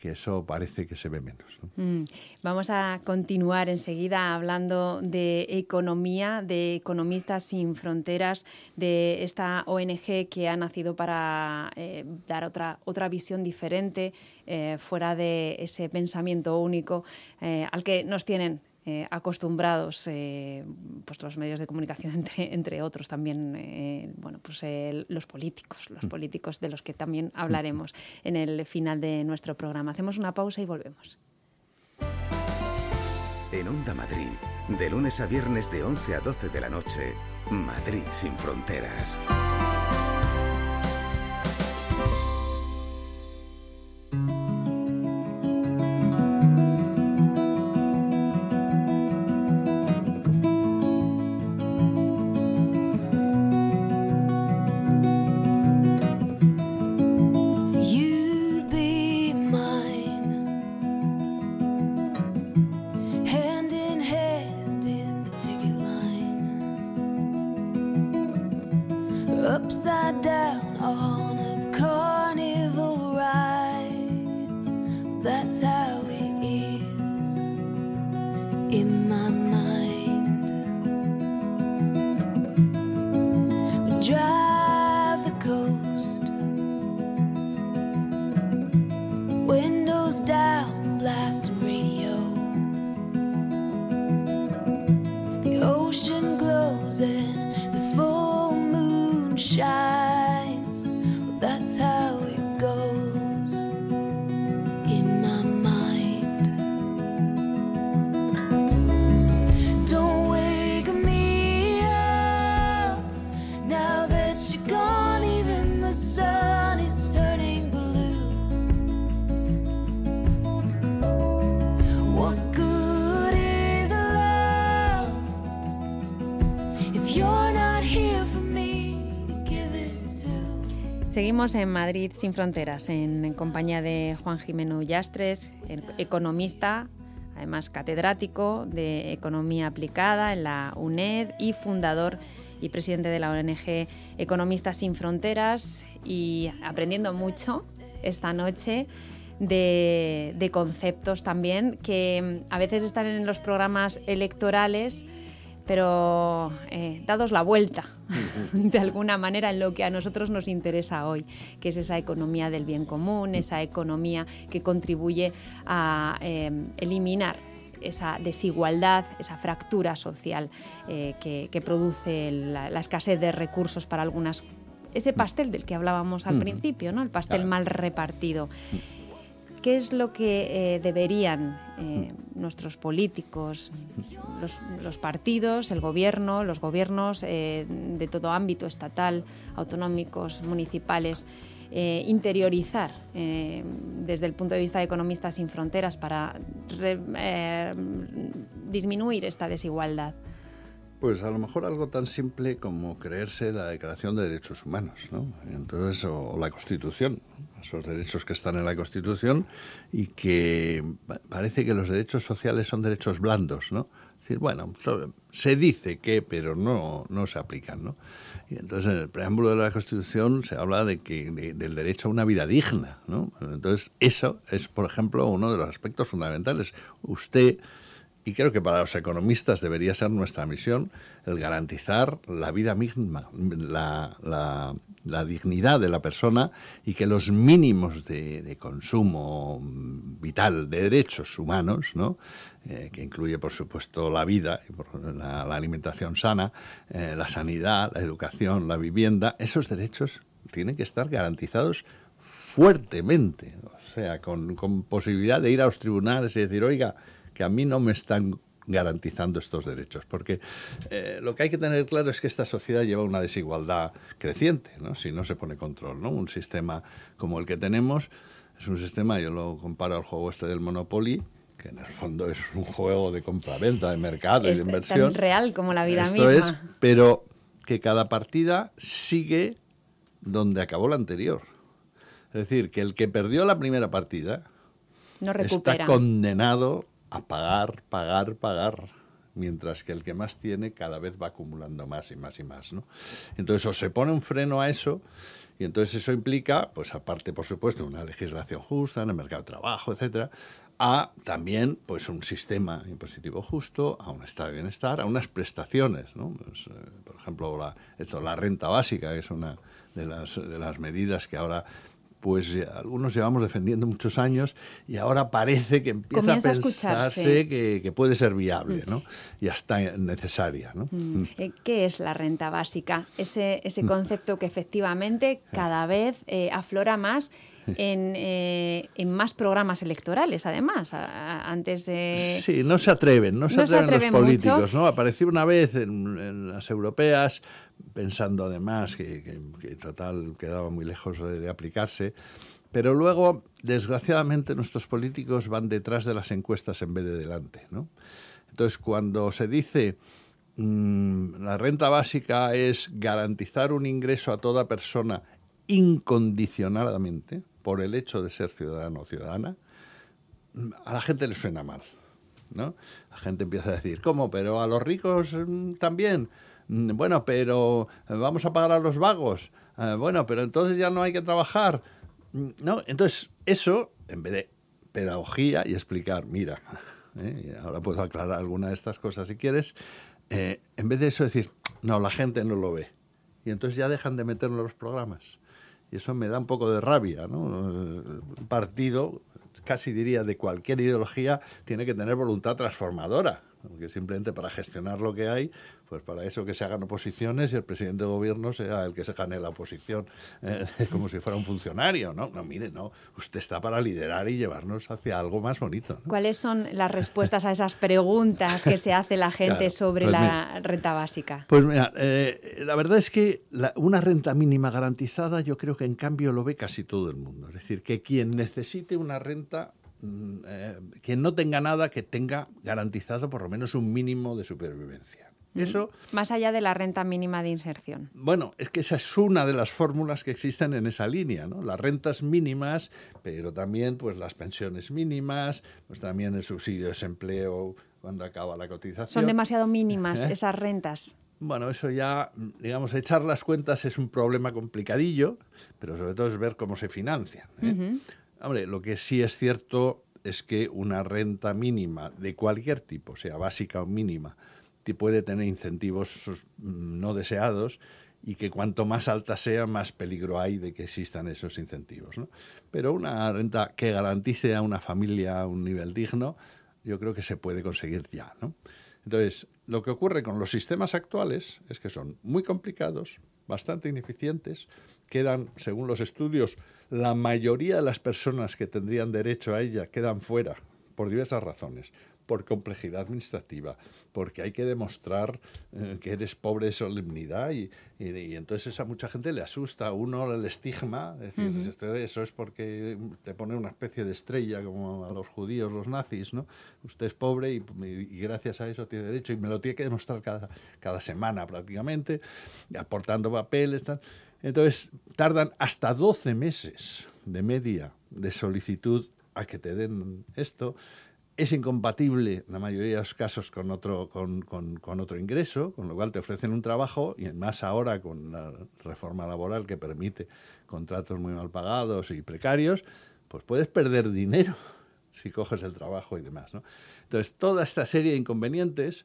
que eso parece que se ve menos, ¿no? Vamos a continuar enseguida hablando de economía, de Economistas Sin Fronteras, de esta ONG que ha nacido para dar otra visión diferente, fuera de ese pensamiento único al que nos tienen acostumbrados pues los medios de comunicación, entre otros también, los políticos de los que también hablaremos en el final de nuestro programa. Hacemos una pausa y volvemos. En Onda Madrid, de lunes a viernes de 11 a 12 de la noche, Madrid Sin Fronteras. Upside down on a carnival ride. That's how it is in my mind. We drive the coast, windows down, blasting radio. The ocean glows and the full moon shines. Well, that's how it goes in my mind. Don't wake me up now that you're gone. Even the sun is turning blue. What good is love if you're not here for me to give it to? Seguimos en Madrid Sin Fronteras, en compañía de Juan Jimeno Ullastres, economista, además catedrático de Economía Aplicada en la UNED y fundador y presidente de la ONG Economistas Sin Fronteras, y aprendiendo mucho esta noche de conceptos también que a veces están en los programas electorales, pero dados la vuelta de alguna manera en lo que a nosotros nos interesa hoy, que es esa economía del bien común, esa economía que contribuye a eliminar esa desigualdad, esa fractura social que produce la escasez de recursos para algunas, ese pastel del que hablábamos al principio, ¿no? El pastel mal repartido. ¿Qué es lo que deberían nuestros políticos, los partidos, el gobierno, los gobiernos de todo ámbito, estatal, autonómicos, municipales, interiorizar desde el punto de vista de Economistas Sin Fronteras para disminuir esta desigualdad? Pues a lo mejor algo tan simple como creerse la Declaración de Derechos Humanos, ¿no? Entonces, o la Constitución, esos derechos que están en la Constitución y que parece que los derechos sociales son derechos blandos, ¿no? Es decir, bueno, se dice que, pero no se aplican, ¿no? Y entonces en el preámbulo de la Constitución se habla del derecho a una vida digna, ¿no? Entonces eso es, por ejemplo, uno de los aspectos fundamentales. Usted... Y creo que para los economistas debería ser nuestra misión el garantizar la vida misma, la dignidad de la persona, y que los mínimos de consumo vital de derechos humanos, ¿no? Que incluye, por supuesto, la vida, la alimentación sana, la sanidad, la educación, la vivienda, esos derechos tienen que estar garantizados fuertemente, o sea, con posibilidad de ir a los tribunales y decir, oiga, que a mí no me están garantizando estos derechos, porque lo que hay que tener claro es que esta sociedad lleva una desigualdad creciente, ¿no? Si no se pone control, ¿no? Un sistema como el que tenemos es un sistema, yo lo comparo al juego este del Monopoly, que en el fondo es un juego de compra-venta, de mercado y de inversión. Tan real como la vida Esto misma. Es, pero que cada partida sigue donde acabó la anterior. Es decir, que el que perdió la primera partida no recupera. está condenado a pagar. mientras que el que más tiene cada vez va acumulando más y más y más, ¿no? Entonces, o se pone un freno a eso, y entonces eso implica, pues aparte, por supuesto, una legislación justa en el mercado de trabajo, etcétera, a también pues un sistema impositivo justo, a un estado de bienestar, a unas prestaciones, ¿no? Pues, por ejemplo, la renta básica, que es una de las medidas que ahora pues algunos llevamos defendiendo muchos años y ahora parece que empieza a pensarse que puede ser viable, ¿no? Y hasta necesaria, ¿no? ¿Qué es la renta básica? Ese concepto que efectivamente cada vez aflora más en más programas electorales, además. Antes Sí, no se atreven los políticos, mucho, ¿no? Apareció una vez en las europeas, pensando además que total quedaba muy lejos de aplicarse, pero luego, desgraciadamente, nuestros políticos van detrás de las encuestas en vez de delante, ¿no? Entonces, cuando se dice la renta básica es garantizar un ingreso a toda persona incondicionadamente por el hecho de ser ciudadano o ciudadana, a la gente le suena mal, ¿no? La gente empieza a decir, ¿cómo? ¿Pero a los ricos también? Bueno, pero vamos a pagar a los vagos. Bueno, pero entonces ya no hay que trabajar, ¿no? Entonces, eso, en vez de pedagogía y explicar, mira, ahora puedo aclarar alguna de estas cosas si quieres, en vez de eso decir, no, la gente no lo ve. Y entonces ya dejan de meterlo en los programas. Y eso me da un poco de rabia, ¿no? Un partido, casi diría de cualquier ideología, tiene que tener voluntad transformadora, porque simplemente para gestionar lo que hay, pues para eso que se hagan oposiciones y el presidente de gobierno sea el que se gane la oposición, como si fuera un funcionario, ¿no? No, mire, no, usted está para liderar y llevarnos hacia algo más bonito, ¿no? ¿Cuáles son las respuestas a esas preguntas que se hace la gente Claro, sobre pues la renta básica? Pues mira, la verdad es que una renta mínima garantizada yo creo que en cambio lo ve casi todo el mundo. Es decir, que quien necesite una renta, quien no tenga nada, que tenga garantizado por lo menos un mínimo de supervivencia. Eso, más allá de la renta mínima de inserción. bueno, es que esa es una de las fórmulas que existen en esa línea, ¿no? Las rentas mínimas, pero también pues las pensiones mínimas, pues también el subsidio de desempleo cuando acaba la cotización. Son demasiado mínimas esas rentas. Bueno, eso ya, digamos, echar las cuentas es un problema complicadillo, pero sobre todo es ver cómo se financian, ¿eh? Hombre, lo que sí es cierto es que una renta mínima de cualquier tipo, sea básica o mínima, puede tener incentivos no deseados y que cuanto más alta sea, más peligro hay de que existan esos incentivos, ¿no? Pero una renta que garantice a una familia un nivel digno, yo creo que se puede conseguir ya, ¿no? Entonces, lo que ocurre con los sistemas actuales es que son muy complicados, bastante ineficientes, quedan, según los estudios, la mayoría de las personas que tendrían derecho a ella quedan fuera por diversas razones. Por complejidad administrativa, porque hay que demostrar que eres pobre de solemnidad y entonces eso a mucha gente le asusta. Uno, el estigma, es decir, eso es porque te pone una especie de estrella como a los judíos, los nazis, ¿no? Usted es pobre y gracias a eso tiene derecho y me lo tiene que demostrar cada semana prácticamente, aportando papeles, tal. Entonces tardan hasta 12 meses de media de solicitud a que te den esto. Es incompatible en la mayoría de los casos con otro ingreso, con lo cual te ofrecen un trabajo y más ahora con la reforma laboral que permite contratos muy mal pagados y precarios, pues puedes perder dinero si coges el trabajo y demás, ¿no? Entonces, toda esta serie de inconvenientes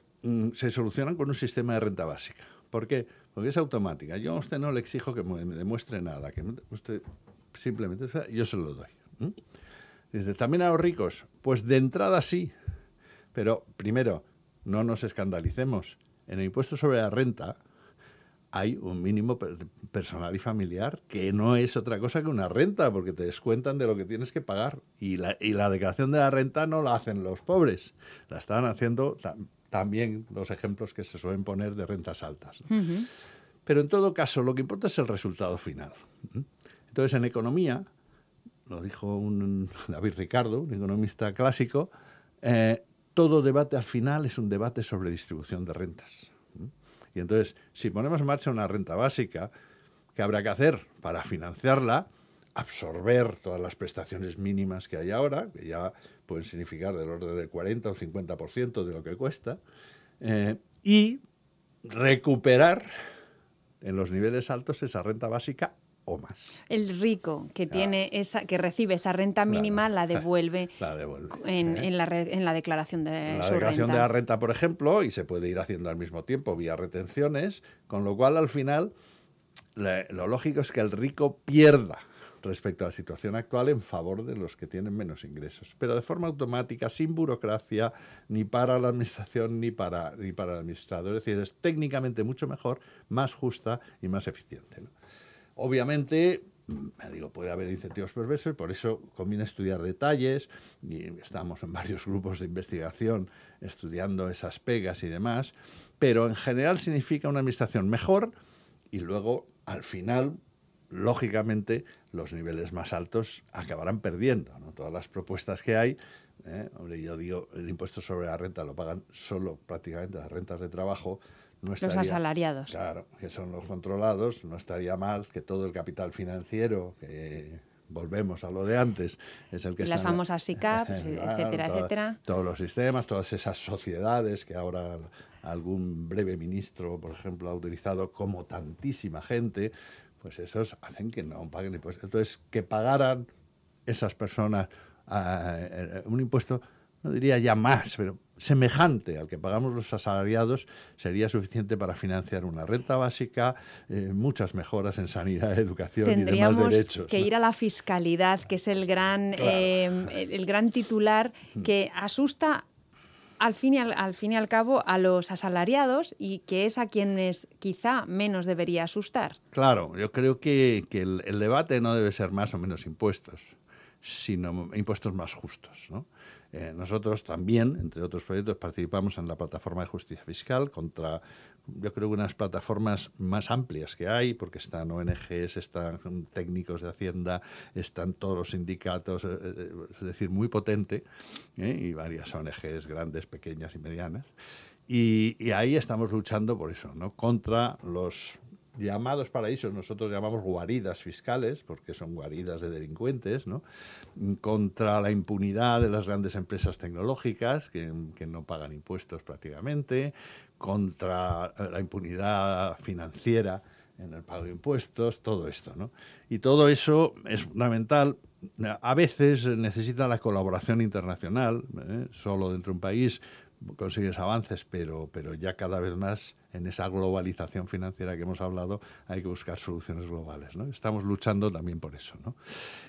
se solucionan con un sistema de renta básica. ¿Por qué? Porque es automática. Yo a usted no le exijo que me demuestre nada, que usted simplemente, yo se lo doy. Dice, ¿también a los ricos? Pues de entrada sí, pero primero, no nos escandalicemos. En el impuesto sobre la renta hay un mínimo personal y familiar que no es otra cosa que una renta, porque te descuentan de lo que tienes que pagar. Y la declaración de la renta no la hacen los pobres, la están haciendo también los ejemplos que se suelen poner de rentas altas, ¿no? Pero en todo caso, lo que importa es el resultado final. Entonces, en economía, lo dijo David Ricardo, un economista clásico, todo debate al final es un debate sobre distribución de rentas. Y entonces, si ponemos en marcha una renta básica, ¿qué habrá que hacer para financiarla? Absorber todas las prestaciones mínimas que hay ahora, que ya pueden significar del orden del 40 o 50% de lo que cuesta, y recuperar en los niveles altos esa renta básica o más. El rico que que recibe esa renta mínima la devuelve, en la declaración de en la su declaración renta. de la renta, por ejemplo, y se puede ir haciendo al mismo tiempo vía retenciones, con lo cual al final lo lógico es que el rico pierda respecto a la situación actual en favor de los que tienen menos ingresos, pero de forma automática, sin burocracia, ni para la administración ni para el administrador. Es decir, es técnicamente mucho mejor, más justa y más eficiente, ¿no? Obviamente, puede haber incentivos perversos, por eso conviene estudiar detalles, y estamos en varios grupos de investigación estudiando esas pegas y demás, pero en general significa una administración mejor y luego, al final, lógicamente, los niveles más altos acabarán perdiendo, ¿no? Todas las propuestas que hay, yo digo, el impuesto sobre la renta lo pagan solo prácticamente las rentas de trabajo. No estaría, los asalariados. Claro, que son los controlados. No estaría mal que todo el capital financiero, que volvemos a lo de antes, es el que y las famosas SICAP, etcétera. Todos los sistemas, todas esas sociedades que ahora algún breve ministro, por ejemplo, ha utilizado como tantísima gente, pues esos hacen que no paguen impuestos. Entonces, que pagaran esas personas un impuesto, no diría ya más, pero semejante al que pagamos los asalariados, sería suficiente para financiar una renta básica, muchas mejoras en sanidad, educación y demás derechos. Tendríamos que ir a la fiscalidad, que es el gran titular que asusta al fin y al cabo a los asalariados y que es a quienes quizá menos debería asustar. Claro, yo creo que el debate no debe ser más o menos impuestos, sino impuestos más justos, ¿no? Nosotros también, entre otros proyectos, participamos en la plataforma de justicia fiscal contra, yo creo, unas plataformas más amplias que hay, porque están ONGs, están técnicos de Hacienda, están todos los sindicatos, es decir, muy potente, y varias ONGs grandes, pequeñas y medianas. Y ahí estamos luchando por eso, ¿no? Contra los llamados paraísos, nosotros llamamos guaridas fiscales, porque son guaridas de delincuentes, ¿no? Contra la impunidad de las grandes empresas tecnológicas, que no pagan impuestos prácticamente, contra la impunidad financiera en el pago de impuestos, todo esto, ¿no? Y todo eso es fundamental. A veces necesita la colaboración internacional, solo dentro de un país consigues avances, pero ya cada vez más en esa globalización financiera que hemos hablado hay que buscar soluciones globales, ¿no? Estamos luchando también por eso, ¿no?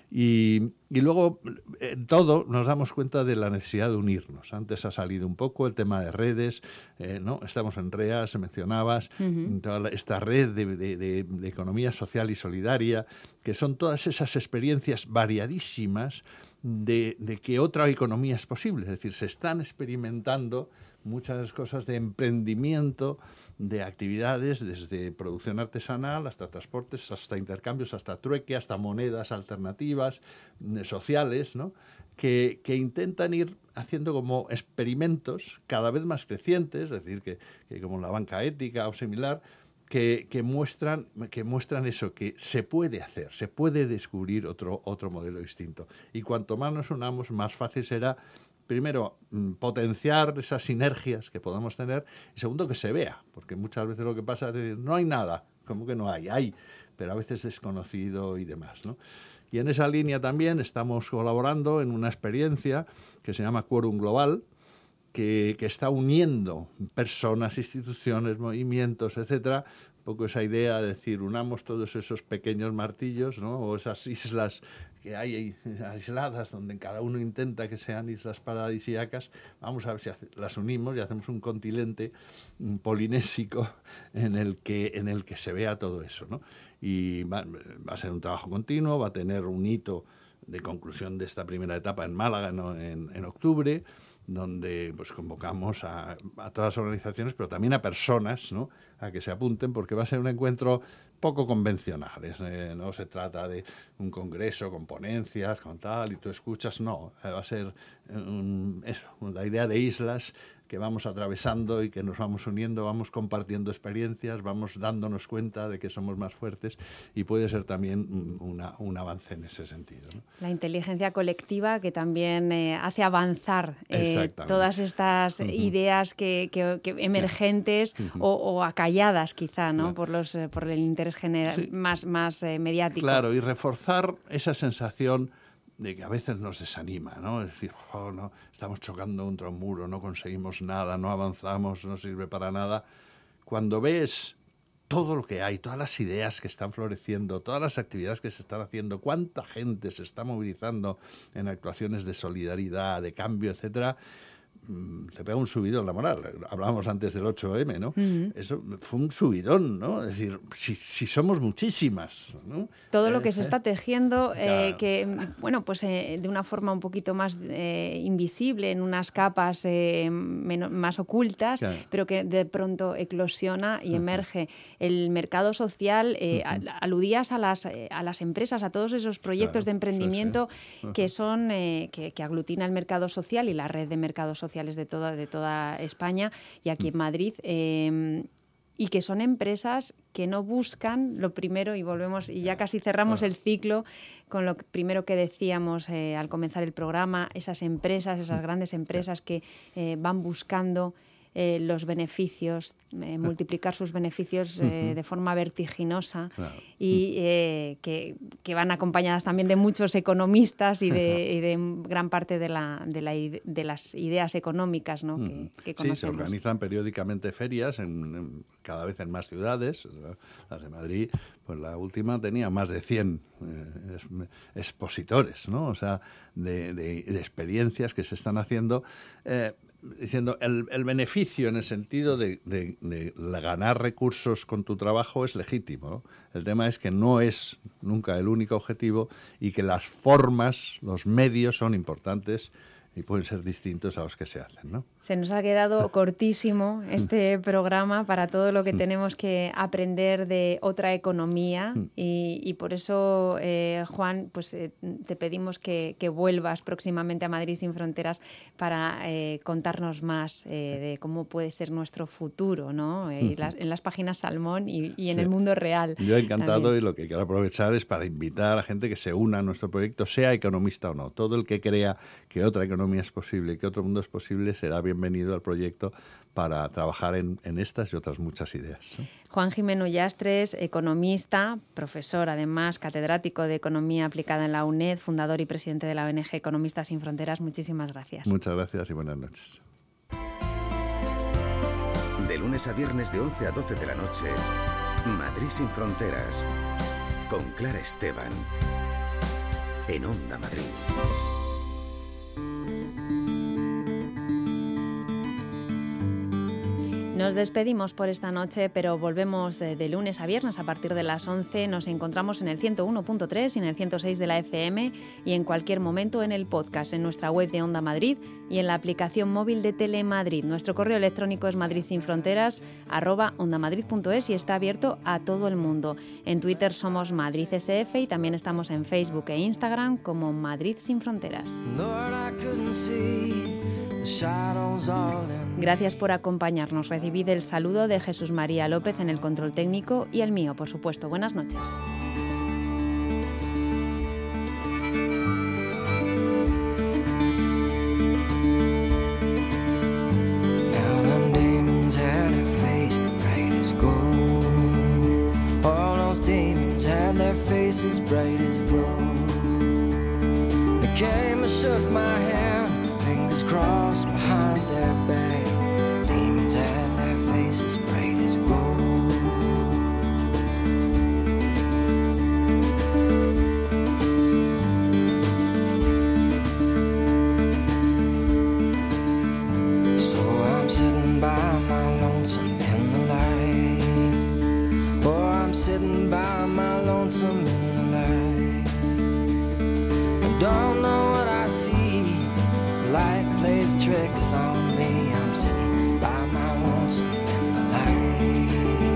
Y luego en todo nos damos cuenta de la necesidad de unirnos. Antes ha salido un poco el tema de redes, ¿no? Estamos en REAS, mencionabas, toda esta red de economía social y solidaria, que son todas esas experiencias variadísimas de que otra economía es posible. Es decir, se están experimentando muchas cosas de emprendimiento, de actividades desde producción artesanal hasta transportes, hasta intercambios, hasta trueque, hasta monedas alternativas, sociales, ¿no? Que intentan ir haciendo como experimentos cada vez más crecientes, es decir, que como la banca ética o similar, que muestran eso, que se puede hacer, se puede descubrir otro modelo distinto. Y cuanto más nos unamos, más fácil será, primero, potenciar esas sinergias que podamos tener, y segundo, que se vea, porque muchas veces lo que pasa es decir, no hay nada, como que no hay, pero a veces desconocido y demás, ¿no? Y en esa línea también estamos colaborando en una experiencia que se llama Quórum Global, que está uniendo personas, instituciones, movimientos, etcétera, un poco esa idea de decir, unamos todos esos pequeños martillos, ¿no? O esas islas que hay aisladas, donde cada uno intenta que sean islas paradisíacas, vamos a ver si las unimos y hacemos un continente polinésico en el que se vea todo eso, ¿no? Y va a ser un trabajo continuo, va a tener un hito de conclusión de esta primera etapa en Málaga, ¿no? en octubre, donde pues convocamos a todas las organizaciones, pero también a personas, ¿no? A que se apunten, porque va a ser un encuentro poco convencional. No se trata de un congreso con ponencias, con tal, y tú escuchas, no. Va a ser eso, la idea de islas que vamos atravesando y que nos vamos uniendo, vamos compartiendo experiencias, vamos dándonos cuenta de que somos más fuertes, y puede ser también un avance en ese sentido, ¿no? La inteligencia colectiva que también hace avanzar todas estas ideas que emergentes o acalladas quizá, ¿no? Claro. Por el interés general más mediático. Claro, y reforzar esa sensación de que a veces nos desanima, ¿no? Es decir, no, estamos chocando contra un muro, no conseguimos nada, no avanzamos, no sirve para nada. Cuando ves todo lo que hay, todas las ideas que están floreciendo, todas las actividades que se están haciendo, cuánta gente se está movilizando en actuaciones de solidaridad, de cambio, etcétera, te pega un subidón la moral. Hablábamos antes del 8M, ¿no? Eso fue un subidón, ¿no? Es decir, si somos muchísimas, ¿no? Todo lo que se está tejiendo, claro. que, bueno, pues de una forma un poquito más invisible, en unas capas más ocultas, claro, pero que de pronto eclosiona y emerge. El mercado social, aludías a las empresas, a todos esos proyectos, claro, de emprendimiento, que son que aglutina el mercado social y la red de mercados sociales de toda España y aquí en Madrid, y que son empresas que no buscan lo primero, y volvemos, y ya casi cerramos el ciclo con lo primero que decíamos al comenzar el programa, esas empresas, esas grandes empresas que van buscando los beneficios, multiplicar sus beneficios de forma vertiginosa, claro, y que van acompañadas también de muchos economistas y de gran parte de las ideas económicas, ¿no? que conocemos. Sí, se organizan periódicamente ferias cada vez en más ciudades. Las de Madrid, pues la última tenía más de 100 expositores, ¿no? O sea, de experiencias que se están haciendo, diciendo el beneficio en el sentido de ganar recursos con tu trabajo es legítimo, ¿no? El tema es que no es nunca el único objetivo, y que las formas, los medios son importantes y pueden ser distintos a los que se hacen, ¿no? Se nos ha quedado cortísimo este programa para todo lo que tenemos que aprender de otra economía, y por eso, Juan, pues te pedimos que vuelvas próximamente a Madrid sin Fronteras para contarnos más de cómo puede ser nuestro futuro, ¿no? En las páginas Salmón y en el mundo real. Yo he encantado también. Y lo que quiero aprovechar es para invitar a gente que se una a nuestro proyecto, sea economista o no. Todo el que crea que otra economía es posible y que otro mundo es posible será bienvenido al proyecto para trabajar en estas y otras muchas ideas, ¿no? Juan Jimeno Llastres, economista, profesor, además catedrático de Economía Aplicada en la UNED, fundador y presidente de la ONG Economistas sin Fronteras. Muchísimas gracias. Muchas gracias y buenas noches. De lunes a viernes de 11 a 12 de la noche, Madrid sin Fronteras, con Clara Esteban, en Onda Madrid. Nos despedimos por esta noche, pero volvemos de lunes a viernes a partir de las 11. Nos encontramos en el 101.3 y en el 106 de la FM, y en cualquier momento en el podcast, en nuestra web de Onda Madrid y en la aplicación móvil de Telemadrid. Nuestro correo electrónico es madridsinfronteras@ondamadrid.es y está abierto a todo el mundo. En Twitter somos Madrid SF y también estamos en Facebook e Instagram como Madrid sin Fronteras. Gracias por acompañarnos. Recibid el saludo de Jesús María López en el control técnico y el mío, por supuesto. Buenas noches. As bright as gold. They came and shook my hand, fingers crossed behind their back. Demons had their faces bright as gold. So I'm sitting by my lonesome in the light. Oh, I'm sitting by my lonesome in the don't know what I see. Light plays tricks on me. I'm sitting by my lonesome in the light.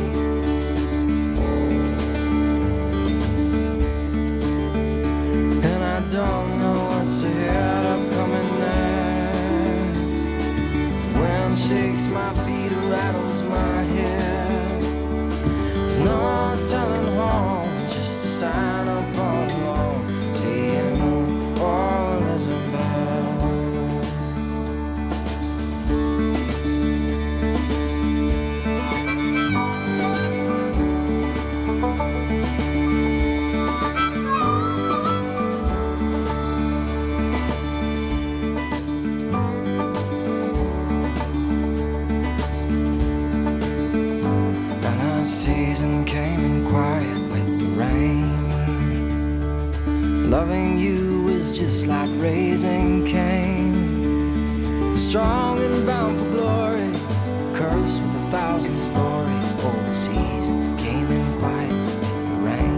And I don't know what's ahead of coming next. When season came in quiet with the rain. Loving you is just like raising Cain. Strong and bound for glory, cursed with 1,000 stories. Oh, the season came in quiet with the rain.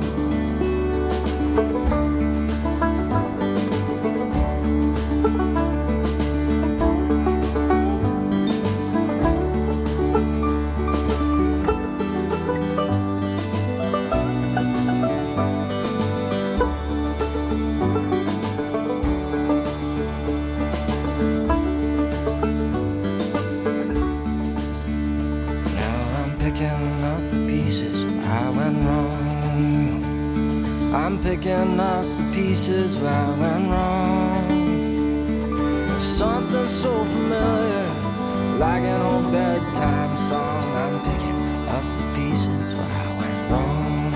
Picking up the pieces where I went wrong. There's something so familiar, like an old bedtime song. I'm picking up the pieces where I went wrong.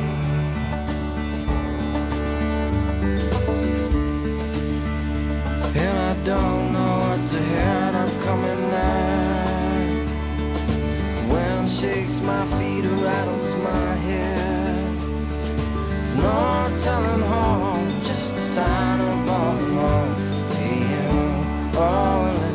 And I don't know what's ahead, I'm coming next. Wind shakes my feet, it rattles my head. No telling home, just a sign of all along to you. Oh,